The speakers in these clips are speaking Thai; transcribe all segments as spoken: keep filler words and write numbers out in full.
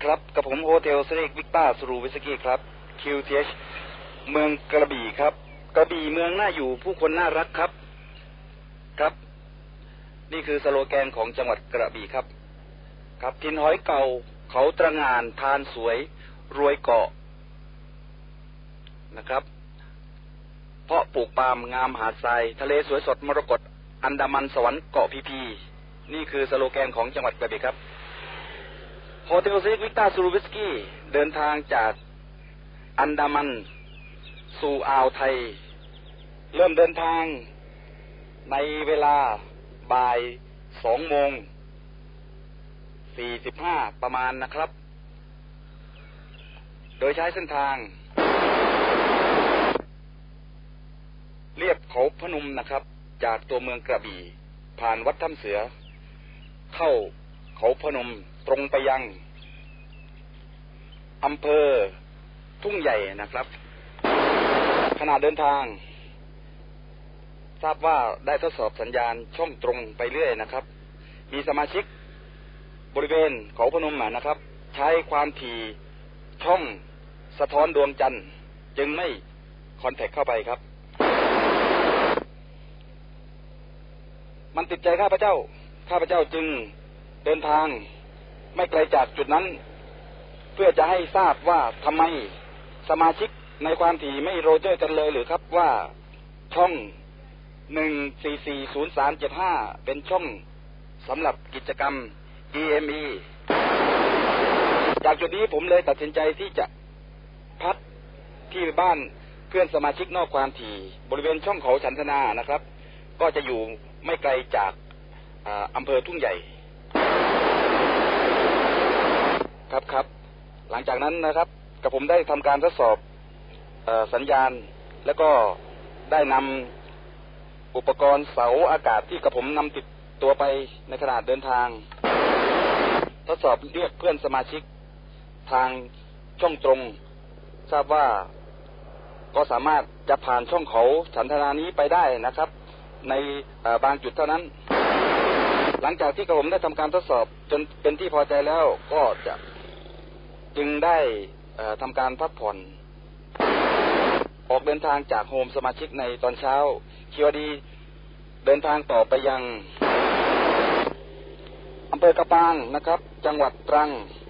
ครับกับผมโฮเทลสเต็กวิกต้าสรูวิสกี้ครับ คิว ที เอช เมืองกระบี่ครับกระบี่เมืองน่าอยู่ผู้คนน่ารักครับครับนี่คือสโลแกนของจังหวัดกระบี่ครับครับถิ่นหอยเก่าเขาตระหง่านทานสวยรวยเกาะนะครับเพาะปลูกปาล์มงามหาดทรายทะเลสวยสดมรกตอันดามันสวรรค์เกาะพีพีนี่คือสโลแกนของจังหวัดกระบี่ครับโฮเทลสเต็กวิกต้าสรูวิสกี้เดินทางจากอันดามันสู่อ่าวไทยเริ่มเดินทางในเวลาบ่ายสองโมงสี่สิบห้าประมาณนะครับโดยใช้เส้นทางเรียบเขาพนมนะครับจากตัวเมืองกระบี่ผ่านวัดถ้ำเสือเข้าเขาพนมตรงไปยังอำเภอทุ่งใหญ่นะครับขณะเดินทางทราบว่าได้ทดสอบสัญญาณช่องตรงไปเรื่อยนะครับมีสมาชิกบริเวณเขาพนมนะครับใช้ความถี่ช่องสะท้อนดวงจันทร์จึงไม่คอนแทคเข้าไปครับมันติดใจข้าพเจ้าข้าพเจ้าจึงเดินทางไม่ไกลจากจุดนั้นเพื่อจะให้ทราบว่าทำไมสมาชิกในความถี่ไม่โรเจอร์กันเลยหรือครับว่าช่องหนึ่ง สี่ สี่ ศูนย์ สาม เจ็ด ห้าเป็นช่องสำหรับกิจกรรม อี เอ็ม อี จากจุดนี้ผมเลยตัดสินใจที่จะพักที่บ้านเพื่อนสมาชิกนอกความถี่บริเวณช่องเขาฉันทนานะครับก็จะอยู่ไม่ไกลจากอำเภอทุ่งใหญ่ครับครับหลังจากนั้นนะครับกับผมได้ทำการทดสอบเอ่อสัญญาณแล้วก็ได้นำอุปกรณ์เสาอากาศที่กับผมนำติดตัวไปในขณะเดินทางทดสอบเรียกเพื่อนสมาชิกทางช่องตรงทราบว่าก็สามารถจะผ่านช่องเขาฉันทนานี้ไปได้นะครับในบางจุดเท่านั้นหลังจากที่กระผมได้ทำการทดสอบจนเป็นที่พอใจแล้วก็จะจึงได้ทำการพักผ่อนออกเดินทางจากโฮมสมาชิกในตอนเช้าคิวดีเดินทางต่อไปยังอำเภอกระปางนะครับจังหวัดตรัง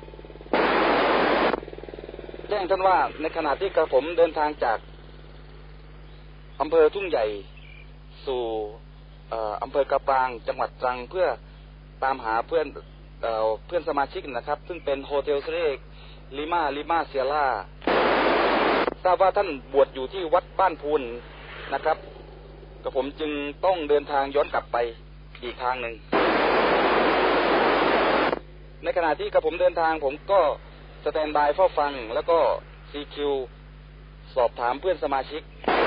แจ้งท่านว่าในขณะที่กระผมเดินทางจากอำเภอทุ่งใหญ่สู่อำเภอกระปางจังหวัดตรังเพื่อตามหาเพื่อนเอ่อเพื่อนสมาชิกนะครับซึ่งเป็นโฮเทลสเต็กลิมาลิมาเซียร่าทราบว่าท่านบวชอยู่ที่วัดบ้านพูนนะครับกับผมจึงต้องเดินทางย้อนกลับไปอีกทางหนึ่งในขณะที่กับผมเดินทางผมก็สแตนบายเฝ้าฟังแล้วก็ ซี คิว สอบถามเพื่อนสมาชิก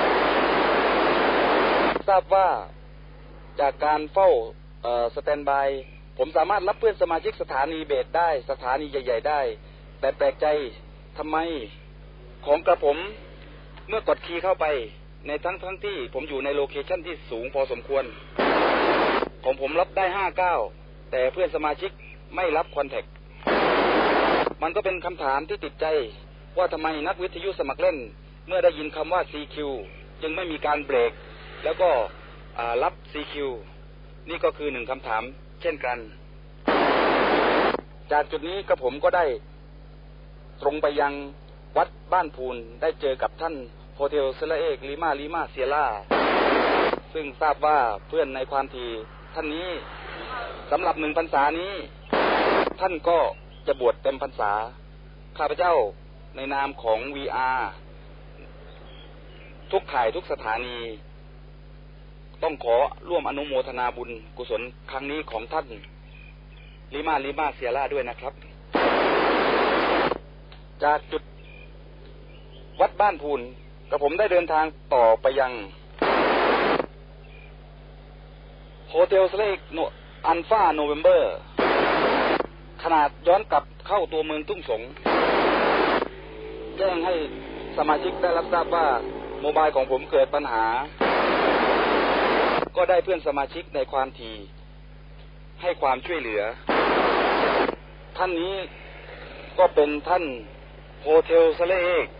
ทราบว่าจากการเฝ้าสแตนบายผมสามารถรับเพื่อนสมาชิกสถานีเบสได้สถานีใหญ่ๆได้แต่แปลกใจทำไมของกระผมเมื่อกดคีย์เข้าไปในทั้งทั้งที่ผมอยู่ในโลเคชั่นที่สูงพอสมควรของผมรับได้ห้าเก้าแต่เพื่อนสมาชิกไม่รับคอนแทคมันก็เป็นคำถามที่ติดใจว่าทำไมนักวิทยุสมัครเล่นเมื่อได้ยินคำว่า ซี คิว จึงไม่มีการเบรกแล้วก็รับ ซี คิว นี่ก็คือหนึ่งคำถามเช่นกันจากจุดนี้กระผมก็ได้ตรงไปยังวัดบ้านพูนได้เจอกับท่านโฮเทลสเต็กลิมาลิมาเซียร่าซึ่งทราบว่าเพื่อนในความถี่ท่านนี้สำหรับหนึ่งพรรษานี้ท่านก็จะบวชเต็มพรรษาข้าพเจ้าในนามของ วี อาร์ ทุกข่ายทุกสถานีต้องขอร่วมอนุโมทนาบุญกุศลครั้งนี้ของท่านลิมาลิมาเซียร่าด้วยนะครับจากจุดวัดบ้านพูนกระผมได้เดินทางต่อไปยังโฮเทลสเต็กอัลฟาโนเวมเบอร์ขนาดย้อนกลับเข้าตัวเมืองทุ่งสงแจ้งให้สมาชิกได้รับทราบว่าโมบายของผมเกิดปัญหาก็ได้เพื่อนสมาชิกในความถี่ให้ความช่วยเหลือท่านนี้ก็เป็นท่านโฮเทลซาเลเอก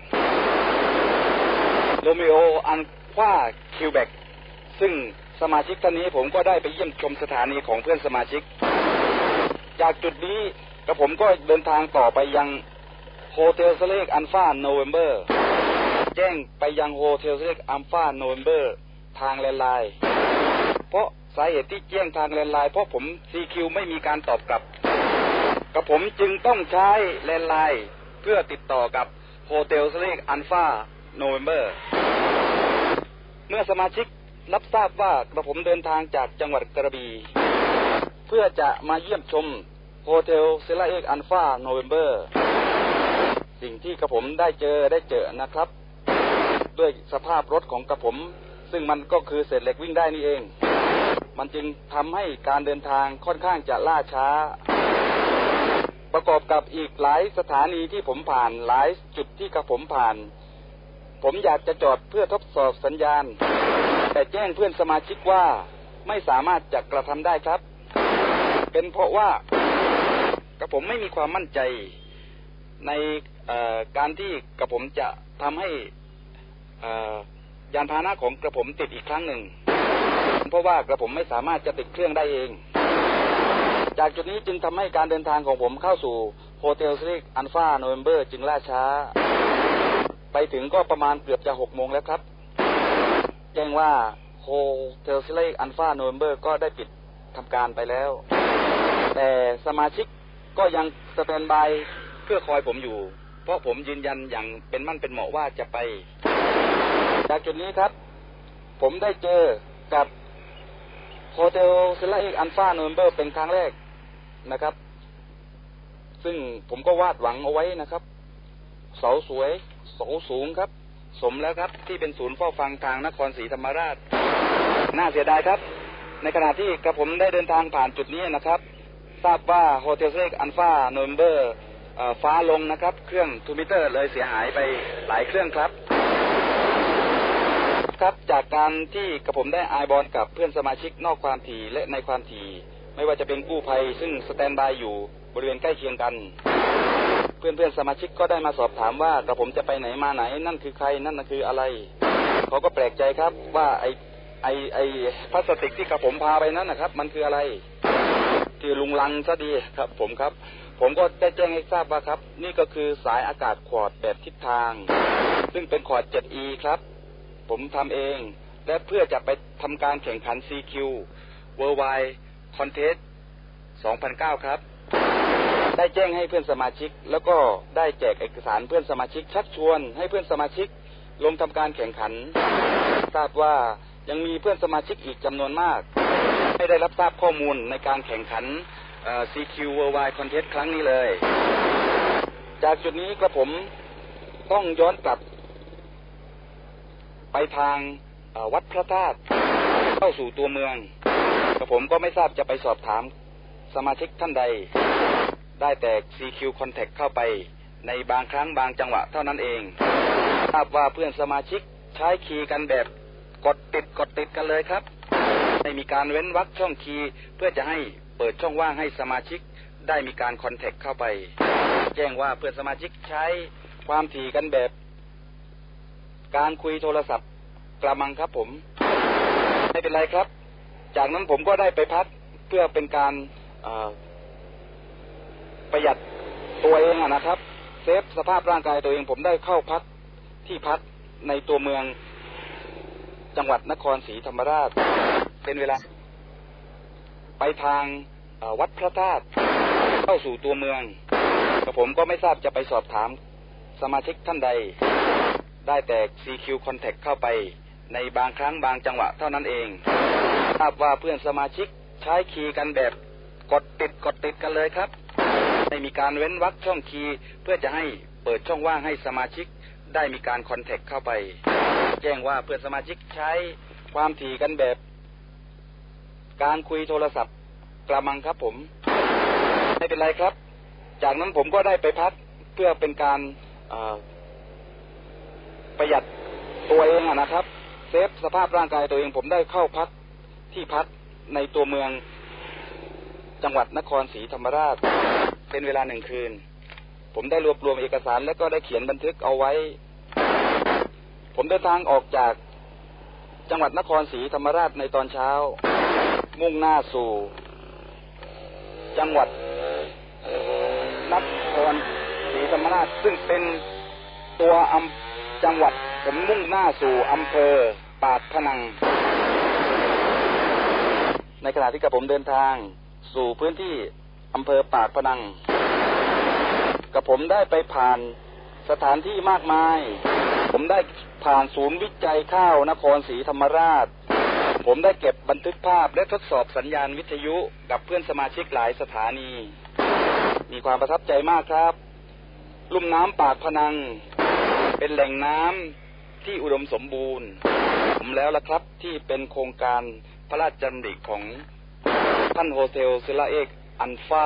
โรมิโออันควาคิวเบกซึ่งสมาชิกท่านนี้ผมก็ได้ไปเยี่ยมชมสถานีของเพื่อนสมาชิกจากจุดนี้กระผมก็เดินทางต่อไปยังโฮเทลซาเลเอกอัลฟาโนเวมเบอร์แจ้งไปยังโฮเทลซาเลเอกอัลฟาโนเวมเบอร์ทางแลนด์ไลน์เพราะสาเหตุที่แจ้งทางแลนด์ไลน์เพราะผม ซี คิว ไม่มีการตอบกลับกระผมจึงต้องใช้แลนด์ไลน์เพื่อติดต่อกับโฮเทลซาเลเอกอัลฟาโนเวมเบอร์เมื่อสมาชิกรับทราบว่ากระผมเดินทางจากจังหวัดกระบี่เพื่อจะมาเยี่ยมชมโฮเทลซาเลเอกอัลฟาโนเวมเบอร์สิ่งที่กระผมได้เจอได้เจอนะครับด้วยสภาพรถของกระผมซึ่งมันก็คือเศษเหล็กวิ่งได้นี่เองมันจึงทำให้การเดินทางค่อนข้างจะล่าช้าประกอบกับอีกหลายสถานีที่ผมผ่านหลายจุดที่กระผมผ่านผมอยากจะจอดเพื่อทดสอบสัญญาณแต่แจ้งเพื่อนสมาชิกว่าไม่สามารถจะกระทำได้ครับเป็นเพราะว่ากระผมไม่มีความมั่นใจในการที่กระผมจะทำให้ยานพาหนะของกระผมติดอีกครั้งหนึ่งเพราะว่ากระผมไม่สามารถจะติดเครื่องได้เองจากจุดนี้จึงทำให้การเดินทางของผมเข้าสู่โฮเทลซาเลเอกอัลฟาโนเวมเบอร์จึงล่าช้าไปถึงก็ประมาณเกือบจะหกโมงแล้วครับแจ้งว่าโฮเทลซาเลเอกอัลฟาโนเวมเบอร์ก็ได้ปิดทำการไปแล้วแต่สมาชิกก็ยังสแตนด์บายเพื่อคอยผมอยู่เพราะผมยืนยันอย่างเป็นมั่นเป็นเหมาะว่าจะไปจากจุดนี้ครับผมได้เจอกับโฮเทลซาเลเอกอัลฟาโนเวมเบอร์เป็นครั้งแรกนะครับซึ่งผมก็วาดหวังเอาไว้นะครับเสาสวยเสาสูงครับสมแล้วครับที่เป็นศูนย์เฝ้าฟังทางนครศรีธรรมราชน่าเสียดายครับในขณะที่กระผมได้เดินทางผ่านจุดนี้นะครับทราบว่าโฮเทลซาเลเอกอัลฟาโนเวมเบอร์ฟ้าลงนะครับเครื่องทูมิเตอร์เลยเสียหายไปหลายเครื่องครับครับจากการที่กระผมได้ไอบอลกับเพื่อนสมาชิกนอกความถี่และในความถี่ไม่ว่าจะเป็นกู้ภัยซึ่งสแตนบายอยู่บริเวณใกล้เคียงกันเพื่อนเพื่อนสมาชิกก็ได้มาสอบถามว่ากระผมจะไปไหนมาไหนนั่นคือใครนั่นคืออะไรเขาก็แปลกใจครับว่าไอไอไอพลาสติกที่กระผมพาไปนั้นนะครับมันคืออะไรที่ลุงลังซะดีครับผมครับผมก็ได้แจ้งให้ทราบว่าครับนี่ก็คือสายอากาศควอร์ดแบบทิศทางซึ่งเป็นควอร์ด เจ็ด อี ครับผมทำเองและเพื่อจะไปทำการแข่งขัน ซี คิว Worldwide Contest สองพันเก้าครับได้แจ้งให้เพื่อนสมาชิกแล้วก็ได้แจกเอกสารเพื่อนสมาชิกชักชวนให้เพื่อนสมาชิกลงทำการแข่งขันทราบว่ายังมีเพื่อนสมาชิกอีกจำนวนมากไม่ได้รับทราบข้อมูลในการแข่งขัน ซี คิว Worldwide Contest ครั้งนี้เลยจากจุดนี้กระผมต้องย้อนกลับไปทางวัดพระธาตุเข้าสู่ตัวเมืองกระผมก็ไม่ทราบจะไปสอบถามสมาชิกท่านใดได้แต่ ซี คิว Contact เข้าไปในบางครั้งบางจังหวะเท่านั้นเองทราบว่าเพื่อนสมาชิกใช้คีย์กันแบบกดติดกดติดกันเลยครับไม่มีการเว้นวรรคช่องคีย์เพื่อจะให้เปิดช่องว่างให้สมาชิกได้มีการคอนแทคเข้าไปแจ้งว่าเพื่อนสมาชิกใช้ความถี่กันแบบการคุยโทรศัพท์กระมังครับผมไม่เป็นไรครับจากนั้นผมก็ได้ไปพักเพื่อเป็นการประหยัดตัวเองนะครับเซฟสภาพร่างกายตัวเองผมได้เข้าพักที่พักในตัวเมืองจังหวัดนครศรีธรรมราชเป็นเวลาไปทางวัดพระธาตุเข้าสู่ตัวเมืองแต่ผมก็ไม่ทราบจะไปสอบถามสมาชิกท่านใดได้แต่ ซี คิว Contact เข้าไปในบางครั้งบางจังหวะเท่านั้นเองทราบว่าเพื่อนสมาชิกใช้คีย์กันแบบกดติดกดติดกันเลยครับไม่มีการเว้นวรรคช่องคีย์เพื่อจะให้เปิดช่องว่างให้สมาชิกได้มีการคอนแทคเข้าไปแจ้งว่าเพื่อนสมาชิกใช้ความถี่กันแบบการคุยโทรศัพท์กระมังครับผมไม่เป็นไรครับจากนั้นผมก็ได้ไปพักเพื่อเป็นการประหยัดตัวเองนะครับเซฟสภาพร่างกายตัวเองผมได้เข้าพักที่พักในตัวเมืองจังหวัดนครศรีธรรมราชเป็นเวลาหนึ่งคืนผมได้รวบรวมเอกสารและก็ได้เขียนบันทึกเอาไว้ผมเดินทางออกจากจังหวัดนครศรีธรรมราชในตอนเช้ามุ่งหน้าสู่จังหวัดนครศรีธรรมราชซึ่งเป็นตัวอำจังหวัดผมมุ่งหน้าสู่อำเภอปากพนังในขณะที่กับผมเดินทางสู่พื้นที่อำเภอปากพนังกับผมได้ไปผ่านสถานที่มากมายผมได้ผ่านศูนย์วิจัยข้าวนครศรีธรรมราชผมได้เก็บบันทึกภาพและทดสอบสัญญาณวิทยุกับเพื่อนสมาชิกหลายสถานีมีความประทับใจมากครับลุ่มน้ำปากพนังเป็นแหล่งน้ำที่อุดมสมบูรณ์ผมแล้วล่ะครับที่เป็นโครงการพระราชดำริของท่านโฮเทลซิล่าเอกอันฟา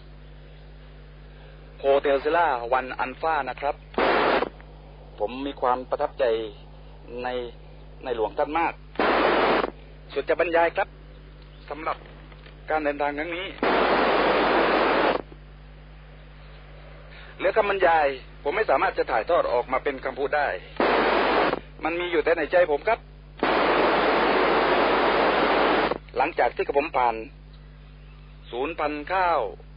โฮเทลซิล่าวันอันฟานะครับผมมีความประทับใจในในหลวงท่านมากสุดจะบรรยายครับสำหรับการเดินทางครั้งนี้เหลือคำบรรยายผมไม่สามารถจะถ่ายทอดออกมาเป็นคำพูดได้มันมีอยู่แต่ในใจผมครับหลังจากที่กระผมผ่านศูนย์พันธุ์ข้าว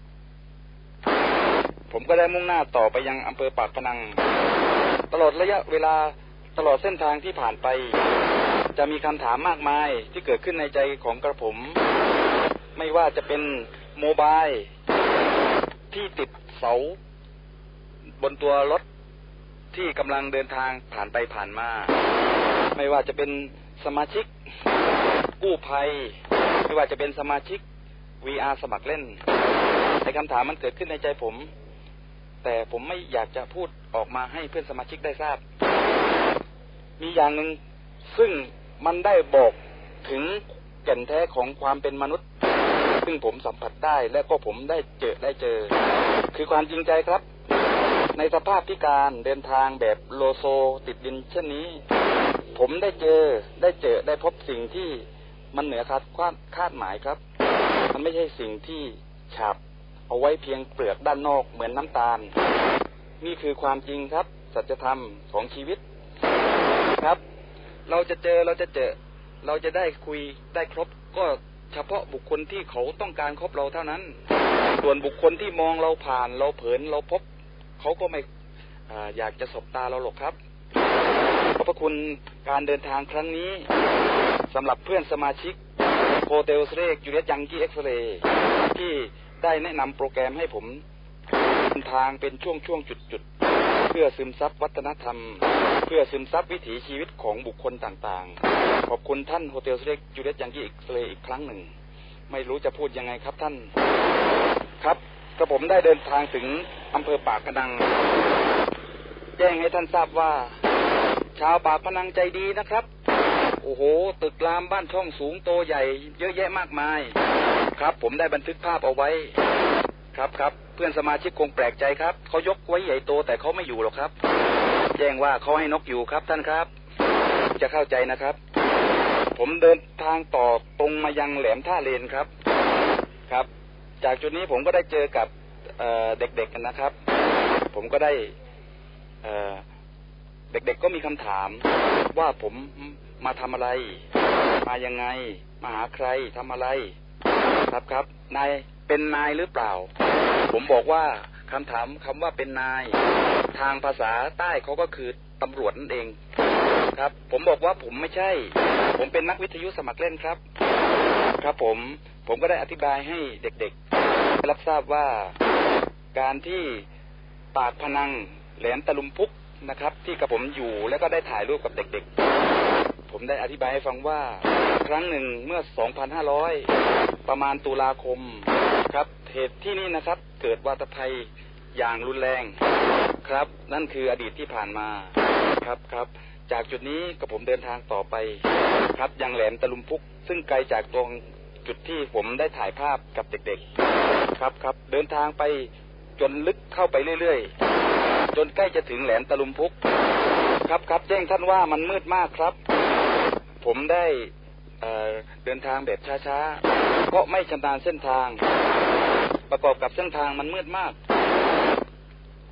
ผมก็ได้มุ่งหน้าต่อไปยังอำเภอปากพนังตลอดระยะเวลาตลอดเส้นทางที่ผ่านไปจะมีคำถามมากมายที่เกิดขึ้นในใจของกระผมไม่ว่าจะเป็นโมบายที่ติดเสาบนตัวรถที่กำลังเดินทางผ่านไปผ่านมาไม่ว่าจะเป็นสมาชิกกู้ภัยไม่ว่าจะเป็นสมาชิก วี อาร์ สมัครเล่นในคำถามมันเกิดขึ้นในใจผมแต่ผมไม่อยากจะพูดออกมาให้เพื่อนสมาชิกได้ทราบมีอย่างหนึ่งซึ่งมันได้บอกถึงแก่นแท้ของความเป็นมนุษย์ซึ่งผมสัมผัสได้และก็ผมได้เจอได้เจอคือความจริงใจครับในสภาพพิการเดินทางแบบโลโซติดดินเช่นนี้ผมได้เจอได้เจอได้พบสิ่งที่มันเหนือคาดคาดหมายครับมันไม่ใช่สิ่งที่ฉาบเอาไว้เพียงเปลือกด้านนอกเหมือนน้ำตาลนี่คือความจริงครับสัจธรรมของชีวิตครับเราจะเจอเราจะเจอเราจะได้คุยได้ครบก็เฉพาะบุคคลที่เขาต้องการคบเราเท่านั้นส่วนบุคคลที่มองเราผ่านเราเผินเราพบเขาก็ไม่ อ, อยากจะสบตาเราหรอกครับขอบพระคุณการเดินทางครั้งนี้สำหรับเพื่อนสมาชิกโฮเทลเรกยูเลียตยังกี้เอ็กซ์เรย์ที่ได้แนะนำโปรแกรมให้ผมเดินทางเป็นช่วงช่วงจุดๆเพื่อซึมซับวัฒนธรรมเพื่อซึมซับวิถีชีวิตของบุคคลต่างๆขอบคุณท่านโฮเทลเรกยูเลียตยังกี้เอ็กซ์เรย์อีกครั้งหนึ่งไม่รู้จะพูดยังไงครับท่านครับกระผมได้เดินทางถึงอำเภอปากพนังแจ้งให้ท่านทราบว่าชาวปากพนังใจดีนะครับโอ้โหตึกรามบ้านช่องสูงโตใหญ่เยอะแยะมากมายครับผมได้บันทึกภาพเอาไว้ครับครับเพื่อนสมาชิกคงแปลกใจครับเขายกไว้ใหญ่โตแต่เขาไม่อยู่หรอกครับแจ้งว่าเขาให้นกอยู่ครับท่านครับจะเข้าใจนะครับผมเดินทางต่อตรงมายังแหลมท่าเลนครับครับจากจุดนี้ผมก็ได้เจอกับ เ, เด็กๆกันนะครับผมก็ได้เ, เด็กๆก็มีคำถามว่าผมมาทำอะไรมายังไงมาหาใครทำอะไรครับครับนายเป็นนายหรือเปล่าผมบอกว่าคำถามคำว่าเป็นนายทางภาษาใต้เขาก็คือตำรวจนั่นเองครับผมบอกว่าผมไม่ใช่ผมเป็นนักวิทยุสมัครเล่นครับครับผมผมก็ได้อธิบายให้เด็กๆรับทราบว่าการที่ปากพนังแหลมตะลุมพุกนะครับที่กับผมอยู่แล้วก็ได้ถ่ายรูปกับเด็กๆผมได้อธิบายให้ฟังว่าครั้งหนึ่งเมื่อสองพันห้าร้อยประมาณตุลาคมครับเหตุที่นี่นะครับเกิดวาตภัยอย่างรุนแรงครับนั่นคืออดีตที่ผ่านมาครับครับจากจุดนี้กับผมเดินทางต่อไปครับยังแหลมตะลุมพุกซึ่งไกลจากตรงจุดที่ผมได้ถ่ายภาพกับเด็กๆครับครับเดินทางไปจนลึกเข้าไปเรื่อยๆจนใกล้จะถึงแหลมตะลุมพุกครับครับแจ้งท่านว่ามันมืดมากครับผมได้เอ่อเดินทางแบบช้าๆเพราะไม่ชำนาญเส้นทางประกอบกับเส้นทางมันมืดมาก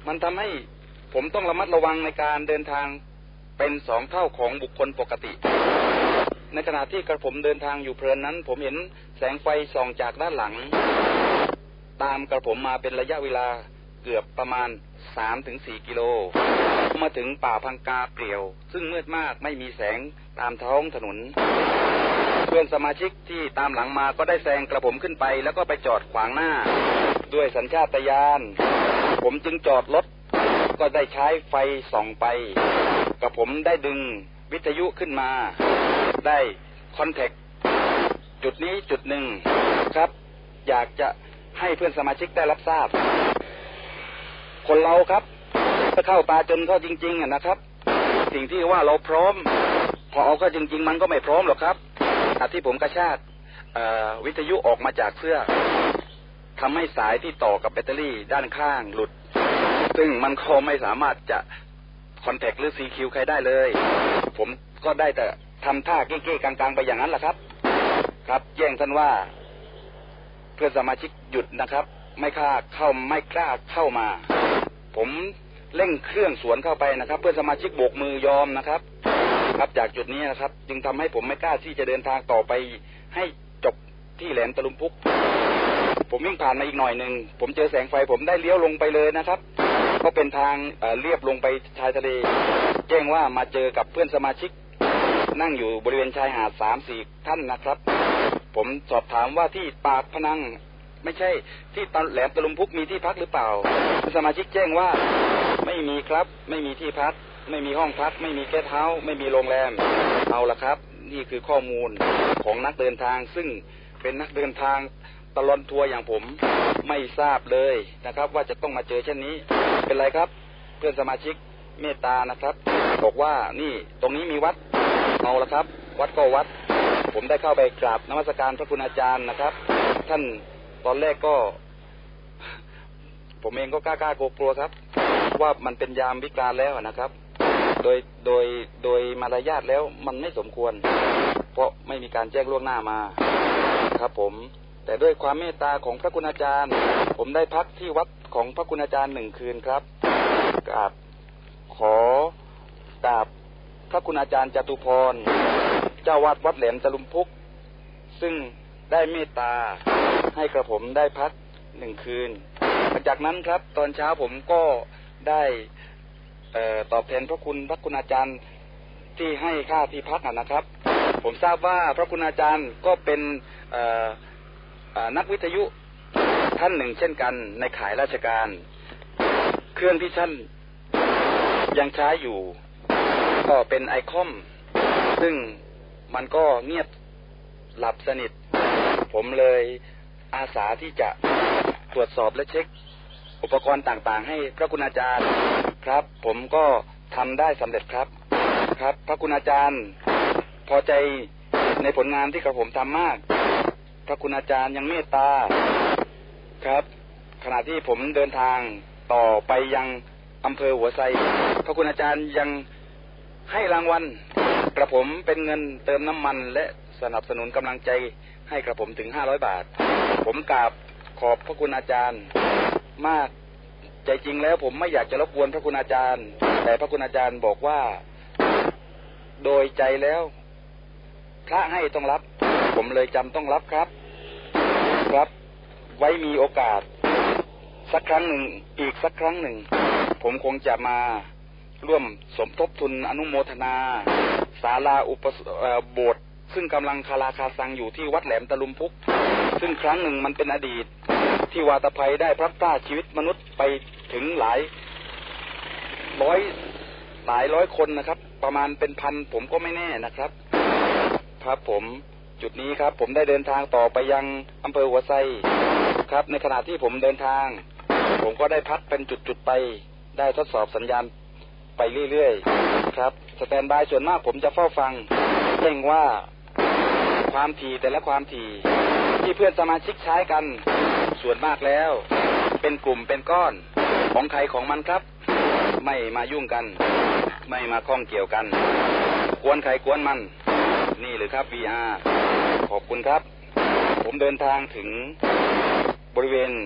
มันทำให้ผมต้องระมัดระวังในการเดินทางเป็นสองเท่าของบุคคลปกติในขณะที่กระผมเดินทางอยู่เพลินนั้นผมเห็นแสงไฟส่องจากด้านหลังตามกระผมมาเป็นระยะเวลาเกือบประมาณ สามถึงสี่ กิโลมาถึงป่าพังกาเปลี่ยวซึ่งมืดมากไม่มีแสงตามท้องถนนเพื่อนสมาชิกที่ตามหลังมาก็ได้แซงกระผมขึ้นไปแล้วก็ไปจอดขวางหน้าด้วยสัญชาตญาณผมจึงจอดรถก็ได้ใช้ไฟส่องไปกระผมได้ดึงวิทยุขึ้นมาได้คอนแทคจุดนี้จุดหนึ่งครับอยากจะให้เพื่อนสมาชิกได้รับทราบคนเราครับถ้าเข้าตาจนเข้าจริงๆอ่ะนะครับสิ่งที่ว่าเราพร้อมพอเอาเข้าจริงๆมันก็ไม่พร้อมหรอกครับอาที่ผมกระชากวิทยุออกมาจากเสื้อทำให้สายที่ต่อกับแบตเตอรี่ด้านข้างหลุดซึ่งมันก็ไม่สามารถจะคอนแทคหรือ ซี คิว ใครได้เลยผมก็ได้แต่ทำท่าเก้ๆกลางๆไปอย่างนั้นแหละครับครับแจ้งท่านว่าเพื่อนสมาชิกหยุดนะครับไม่กล้าเข้าไม่กล้าเข้ามาผมเร่งเครื่องสวนเข้าไปนะครับเพื่อนสมาชิกโบกมือยอมนะครับครับจากจุดนี้นะครับจึงทำให้ผมไม่กล้าที่จะเดินทางต่อไปให้จบที่แหลมตะลุมพุกผมวิ่งผ่านมาอีกหน่อยหนึ่งผมเจอแสงไฟผมได้เลี้ยวลงไปเลยนะครับก็เป็นทางเอ่อเรียบลงไปชายทะเลแจ้งว่ามาเจอกับเพื่อนสมาชิกนั่งอยู่บริเวณชายหาด สามสี่ ท่านนะครับผมสอบถามว่าที่ปากพนังไม่ใช่ที่แหลมตะลุมพุกมีที่พักหรือเปล่าสมาชิกแจ้งว่าไม่มีครับไม่มีที่พักไม่มีห้องพักไม่มีแกสต์เฮาส์ไม่มีโรงแรมเอาละครับนี่คือข้อมูลของนักเดินทางซึ่งเป็นนักเดินทางตลอดทัวร์อย่างผมไม่ทราบเลยนะครับว่าจะต้องมาเจอเช่นนี้เป็นไรครับเพื่อนสมาชิกเมตตานะครับบอกว่านี่ตรงนี้มีวัดเอาละครับวัดก็วัดผมได้เข้าไปกราบนมัสการพระคุณอาจารย์นะครับท่านตอนแรกก็ผมเองก็กล้าๆกลัวๆครับว่ามันเป็นยามวิกาลแล้วนะครับโดยโดยโดยมารยาทแล้วมันไม่สมควรเพราะไม่มีการแจ้งล่วงหน้ามาครับผมแต่ด้วยความเมตตาของพระคุณอาจารย์ผมได้พักที่วัดของพระคุณอาจารย์หนึ่งคืนครับกราบขอกราบพระคุณอาจารย์จตุพรเจ้าวาดวัดแหลมตะลุมพุกซึ่งได้เมตตาให้กระผมได้พักหนึ่งคืนหลังจากนั้นครับตอนเช้าผมก็ได้เอ่อตอบแทนพระคุณพระคุณอาจารย์ที่ให้ค่าที่พักนะครับผมทราบว่าพระคุณอาจารย์ก็เป็นเอ่อนักวิทยุท่านหนึ่งเช่นกันในข่ายราชการเครื่องที่ท่านยังใช้อยู่ก็เป็นไอคอมซึ่งมันก็เงียบหลับสนิทผมเลยอาสาที่จะตรวจสอบและเช็คอุปกรณ์ต่างๆให้พระคุณอาจารย์ครับผมก็ทำได้สำเร็จครับครับพระคุณอาจารย์พอใจในผลงานที่กระผมทำมากพระคุณอาจารย์ยังเมตตาครับขณะที่ผมเดินทางต่อไปยังอำเภอหัวไซพระคุณอาจารย์ยังให้รางวัลกระผมเป็นเงินเติมน้ำมันและสนับสนุนกำลังใจให้กระผมถึงห้าร้อยบาทผมกราบขอบพระคุณอาจารย์มากใจจริงแล้วผมไม่อยากจะรบกวนพระคุณอาจารย์แต่พระคุณอาจารย์บอกว่าโดยใจแล้วพระให้ต้องรับผมเลยจำต้องรับครับครับไว้มีโอกาสสักครั้งหนึ่งอีกสักครั้งหนึ่งผมคงจะมาร่วมสมทบทุนอนุโมทนาศาลาอุปโบสถ์ซึ่งกำลังคาราคาซังอยู่ที่วัดแหลมตะลุมพุกซึ่งครั้งหนึ่งมันเป็นอดีตที่วาตภัยได้พลัดพรากชีวิตมนุษย์ไปถึงหลายร้อยหลายร้อยคนนะครับประมาณเป็นพันผมก็ไม่แน่นะครับครับผมจุดนี้ครับผมได้เดินทางต่อไปยังอำเภอหัวไซครับในขณะที่ผมเดินทางผมก็ได้พักเป็นจุดๆไปได้ทดสอบสัญญาณไปเรื่อยๆครับสแตนบายส่วนมากผมจะเฝ้าฟังเร่งว่าความถี่แต่ละความถี่ที่เพื่อนสมาชิกใช้กันส่วนมากแล้วเป็นกลุ่มเป็นก้อนของใครของมันครับไม่มายุ่งกันไม่มาข้องเกี่ยวกันกวนใครกวนมันนี่หรือครับ วี อาร์ ขอบคุณครับผมเดินทางถึงบริเวณ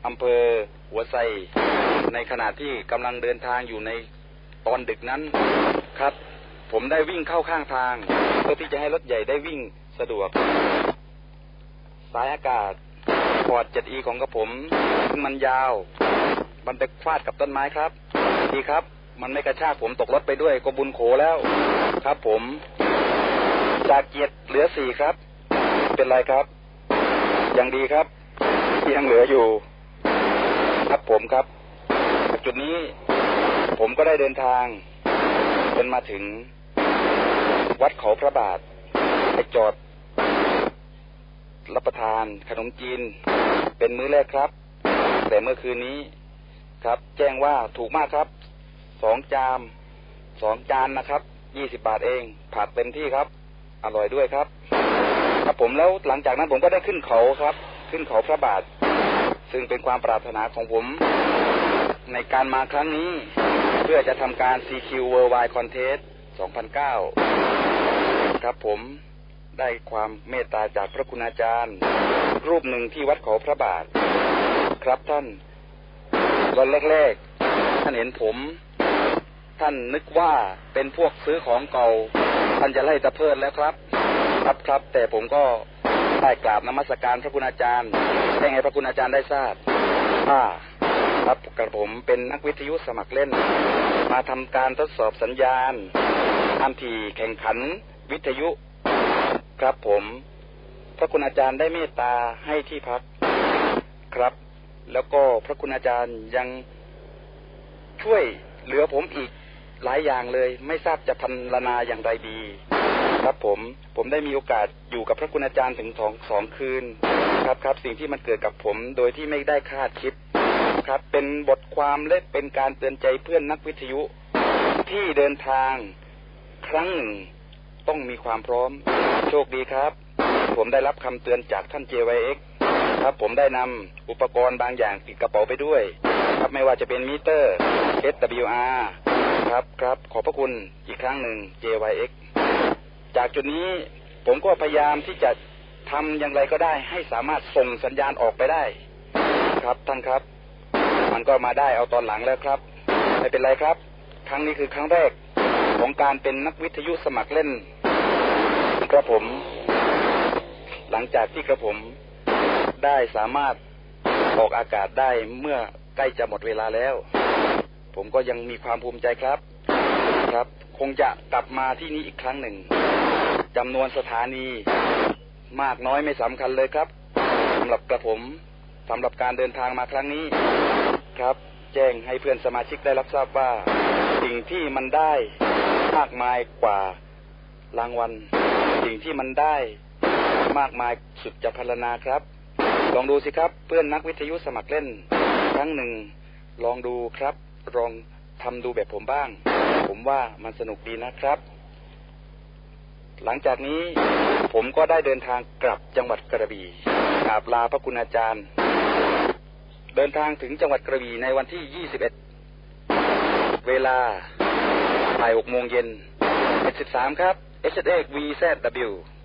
อำเภอหัวไซในขณะที่กำลังเดินทางอยู่ในตอนดึกนั้นครับผมได้วิ่งเข้าข้างทางเพื่อที่จะให้รถใหญ่ได้วิ่งสะดวกสายอากาศพอร์ต เจ็ด อี ของกระผมมันยาวมันไปฟาดกับต้นไม้ครับดีครับมันไม่กระชากผมตกรถไปด้วยก็บุญโขแล้วครับผมจากเกียรติเหลือสี่ครับเป็นไรครับยังดีครับยังเหลืออยู่ครับผมครับจุดนี้ผมก็ได้เดินทางเป็นมาถึงวัดเขาพระบาทไปจอดรับประทานขนมจีนเป็นมื้อแรกครับแต่เมื่อคืนนี้ครับแจ้งว่าถูกมากครับสองจามสองจานนะครับยี่สิบบาทเองผัดเต็มที่ครับอร่อยด้วยครับครับผมแล้วหลังจากนั้นผมก็ได้ขึ้นเขาครับขึ้นเขาพระบาทซึ่งเป็นความปรารถนาของผมในการมาครั้งนี้เพื่อจะทำการ ซี คิว Worldwide Contest สองพันเก้าครับผมได้ความเมตตาจากพระคุณอาจารย์รูปหนึ่งที่วัดเขาพระบาทครับท่านวันแรกๆท่านเห็นผมท่านนึกว่าเป็นพวกซื้อของเก่าท่านจะไล่ตะเพิดแล้วครับครับครับแต่ผมก็ได้กราบนมัสการพระคุณอาจารย์แจ้งให้พระคุณอาจารย์ได้ทราบอ่าครับกระผมเป็นนักวิทยุสมัครเล่นมาทำการทดสอบสัญญาณทำที่แข่งขันวิทยุครับผมพระคุณอาจารย์ได้เมตตาให้ที่พักครับแล้วก็พระคุณอาจารย์ยังช่วยเหลือผมอีกหลายอย่างเลยไม่ทราบจะพรรณนาอย่างไรดีครับผมผมได้มีโอกาสอยู่กับพระคุณอาจารย์ถึงสองสองคืนครับครับสิ่งที่มันเกิดกับผมโดยที่ไม่ได้คาดคิดครับเป็นบทความและเป็นการเตือนใจเพื่อนนักวิทยุที่เดินทางครั้งหนึ่งต้องมีความพร้อมโชคดีครับผมได้รับคำเตือนจากท่าน เจ วาย เอ็กซ์ ครับผมได้นำอุปกรณ์บางอย่างติดกระเป๋าไปด้วยครับไม่ว่าจะเป็นมิเตอร์ เอส ดับเบิลยู อาร์ ครับครับขอบพระคุณอีกครั้งหนึ่ง เจ วาย เอ็กซ์ จากจุดนี้ผมก็พยายามที่จะทำอย่างไรก็ได้ให้สามารถส่งสัญญาณออกไปได้ครับท่านครับมันก็มาได้เอาตอนหลังแล้วครับไม่เป็นไรครับครั้งนี้คือครั้งแรกของการเป็นนักวิทยุสมัครเล่นกระผมหลังจากที่กระผมได้สามารถออกอากาศได้เมื่อใกล้จะหมดเวลาแล้วผมก็ยังมีความภูมิใจครับครับคงจะกลับมาที่นี้อีกครั้งหนึ่งจำนวนสถานีมากน้อยไม่สำคัญเลยครับสำหรับกระผมสำหรับการเดินทางมาครั้งนี้ครับแจ้งให้เพื่อนสมาชิกได้รับทราบว่าสิ่งที่มันได้มากมายกว่ารางวัลสิ่งที่มันได้มากมายสุดจะพรรณนาครับลองดูสิครับเพื่อนนักวิทยุสมัครเล่นครั้งหนึ่งลองดูครับลองทำดูแบบผมบ้างผมว่ามันสนุกดีนะครับหลังจากนี้ผมก็ได้เดินทางกลับจังหวัดกระบี่กราบลาพระคุณอาจารย์เดินทางถึงจังหวัดกระบี่ในวันที่ยี่สิบเอ็ดเวลาบ่ายหกโมงเย็นเอ็ดสิบสามครับ เอช เอส วี แซด ดับเบิลยู